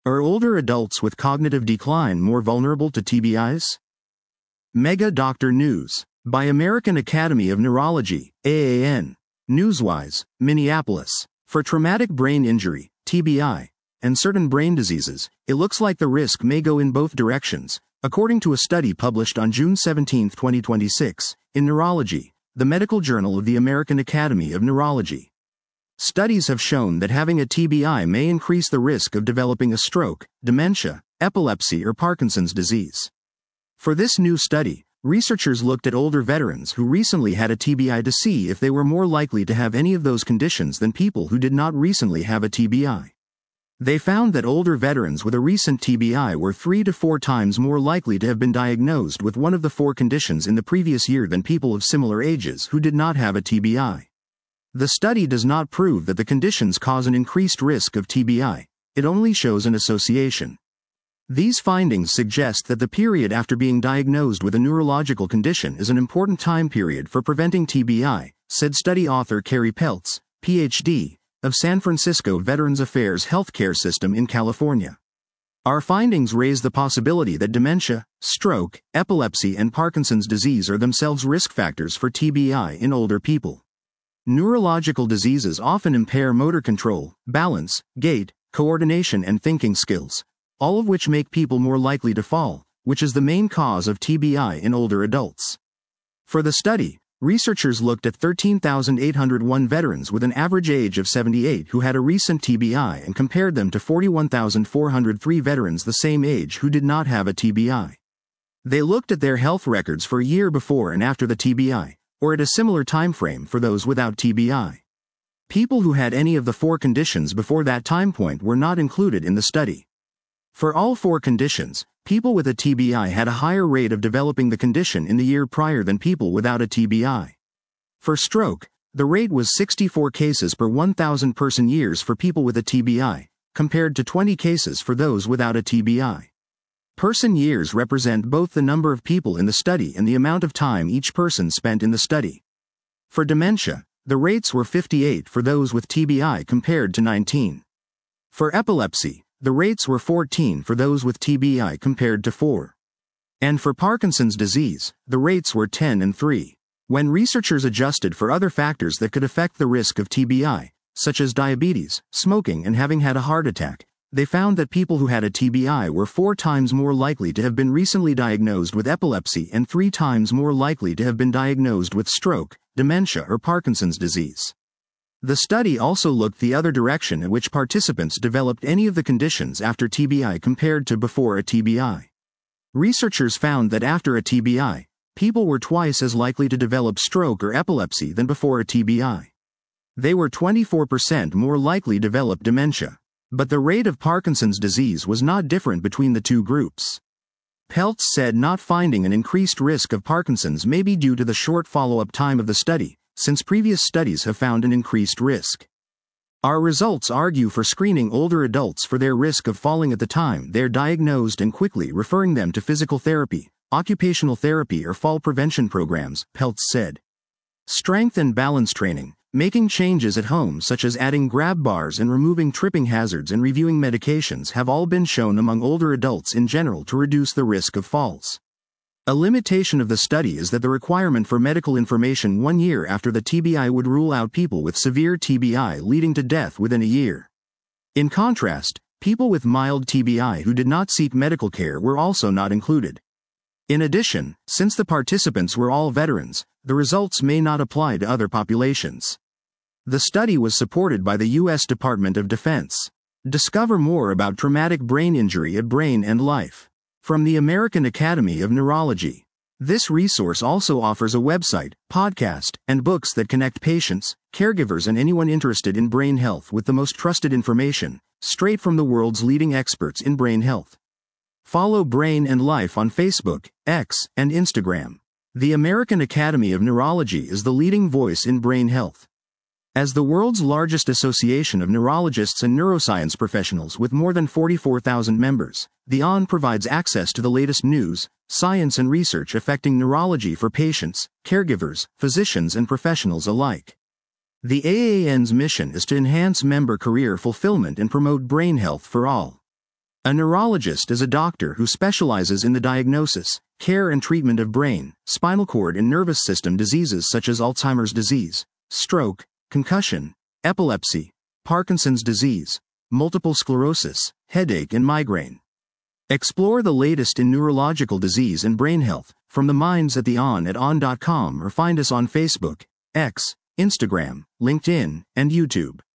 Are older adults with cognitive decline more vulnerable to TBIs? Mega Doctor News by American Academy of Neurology, AAN. Newswise, Minneapolis. For traumatic brain injury, TBI, and certain brain diseases, it looks like the risk may go in both directions, according to a study published on June 17, 2026, in Neurology, the medical journal of the American Academy of Neurology. Studies have shown that having a TBI may increase the risk of developing a stroke, dementia, epilepsy, or Parkinson's disease. For this new study, researchers looked at older veterans who recently had a TBI to see if they were more likely to have any of those conditions than people who did not recently have a TBI. They found that older veterans with a recent TBI were 3 to 4 times more likely to have been diagnosed with one of the 4 conditions in the previous year than people of similar ages who did not have a TBI. The study does not prove that the conditions cause an increased risk of TBI, it only shows an association. These findings suggest that the period after being diagnosed with a neurological condition is an important time period for preventing TBI, said study author Carrie Peltz, Ph.D., of San Francisco Veterans Affairs Healthcare System in California. Our findings raise the possibility that dementia, stroke, epilepsy, and Parkinson's disease are themselves risk factors for TBI in older people. Neurological diseases often impair motor control, balance, gait, coordination, and thinking skills, all of which make people more likely to fall, which is the main cause of TBI in older adults. For the study, researchers looked at 13,801 veterans with an average age of 78 who had a recent TBI and compared them to 41,403 veterans the same age who did not have a TBI. They looked at their health records for a year before and after the TBI, or at a similar time frame for those without TBI. People who had any of the 4 conditions before that time point were not included in the study. For all 4 conditions, people with a TBI had a higher rate of developing the condition in the year prior than people without a TBI. For stroke, the rate was 64 cases per 1,000 person years for people with a TBI, compared to 20 cases for those without a TBI. Person years represent both the number of people in the study and the amount of time each person spent in the study. For dementia, the rates were 58 for those with TBI compared to 19. For epilepsy, the rates were 14 for those with TBI compared to 4. And for Parkinson's disease, the rates were 10 and 3. When researchers adjusted for other factors that could affect the risk of TBI, such as diabetes, smoking, and having had a heart attack, they found that people who had a TBI were 4 times more likely to have been recently diagnosed with epilepsy and 3 times more likely to have been diagnosed with stroke, dementia, or Parkinson's disease. The study also looked the other direction at which participants developed any of the conditions after TBI compared to before a TBI. Researchers found that after a TBI, people were twice as likely to develop stroke or epilepsy than before a TBI. They were 24% more likely to develop dementia. But the rate of Parkinson's disease was not different between the 2 groups. Peltz said not finding an increased risk of Parkinson's may be due to the short follow-up time of the study, since previous studies have found an increased risk. Our results argue for screening older adults for their risk of falling at the time they're diagnosed and quickly referring them to physical therapy, occupational therapy, or fall prevention programs, Peltz said. Strength and balance training, making changes at home such as adding grab bars and removing tripping hazards and reviewing medications have all been shown among older adults in general to reduce the risk of falls. A limitation of the study is that the requirement for medical information 1 year after the TBI would rule out people with severe TBI leading to death within a year. In contrast, people with mild TBI who did not seek medical care were also not included. In addition, since the participants were all veterans, the results may not apply to other populations. The study was supported by the U.S. Department of Defense. Discover more about traumatic brain injury at Brain and Life. From the American Academy of Neurology. This resource also offers a website, podcast, and books that connect patients, caregivers, and anyone interested in brain health with the most trusted information, straight from the world's leading experts in brain health. Follow Brain and Life on Facebook, X, and Instagram. The American Academy of Neurology is the leading voice in brain health. As the world's largest association of neurologists and neuroscience professionals with more than 44,000 members, the ON provides access to the latest news, science, and research affecting neurology for patients, caregivers, physicians, and professionals alike. The AAN's mission is to enhance member career fulfillment and promote brain health for all. A neurologist is a doctor who specializes in the diagnosis, care and treatment of brain, spinal cord and nervous system diseases such as Alzheimer's disease, stroke, concussion, epilepsy, Parkinson's disease, multiple sclerosis, headache and migraine. Explore the latest in neurological disease and brain health from the minds at on.com or find us on Facebook, X, Instagram, LinkedIn, and YouTube.